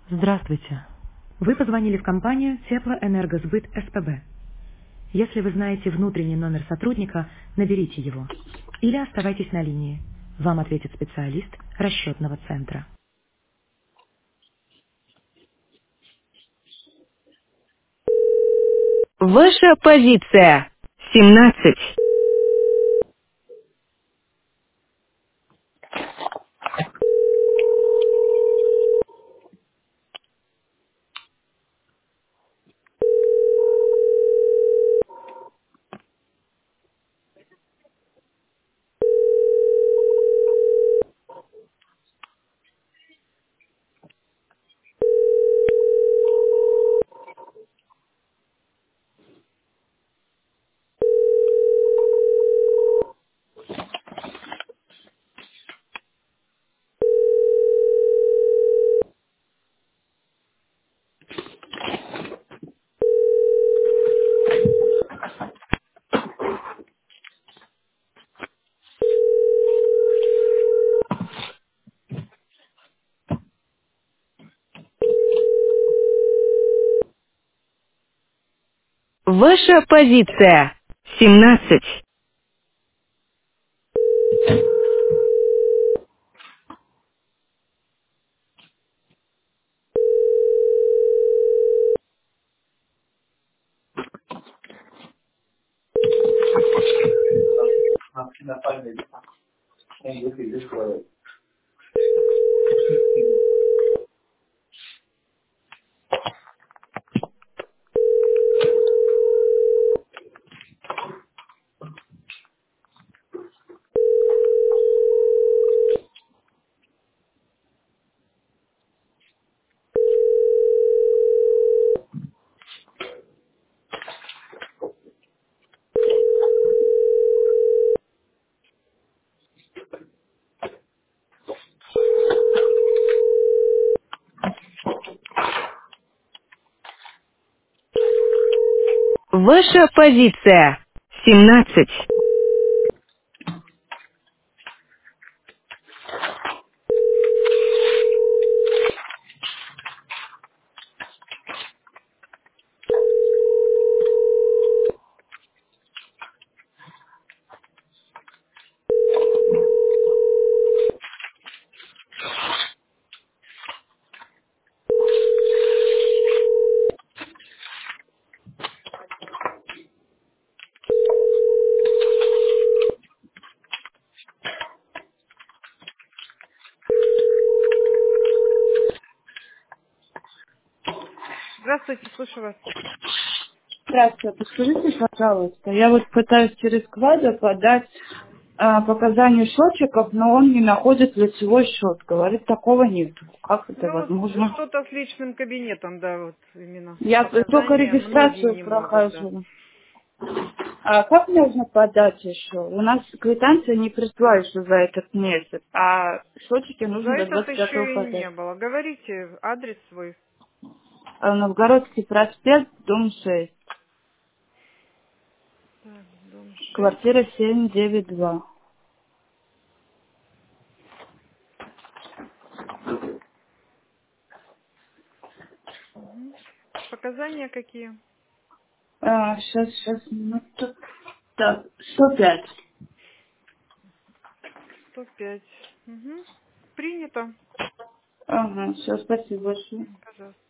Здравствуйте. Вы позвонили в компанию Теплоэнергосбыт СПБ. Если вы знаете внутренний номер сотрудника, наберите его. Или оставайтесь на линии. Вам ответит специалист расчетного центра. Ваша позиция. 17. Ваша позиция. 17. Ваша позиция. 17. Здравствуйте, слушаю вас. Здравствуйте, подскажите, пожалуйста, я вот пытаюсь через Квадро подать показания счетчиков, но он не находит лицевой счет. Говорит, такого нет. Как это Ну, возможно? что-то с личным кабинетом, да, вот именно Я только показания многие регистрацию не могут, да. прохожу. А как можно подать еще? У нас квитанция не пришла еще за этот месяц, а счетчики За нужно до этот 25-го еще и подать. не было. Говорите адрес свой. Новгородский проспект, дом 6, Так, дом 6. квартира 792. Показания какие? Сейчас, минуту. Так, 105. 105. Угу. Принято. Ага, все, спасибо большое. Пожалуйста.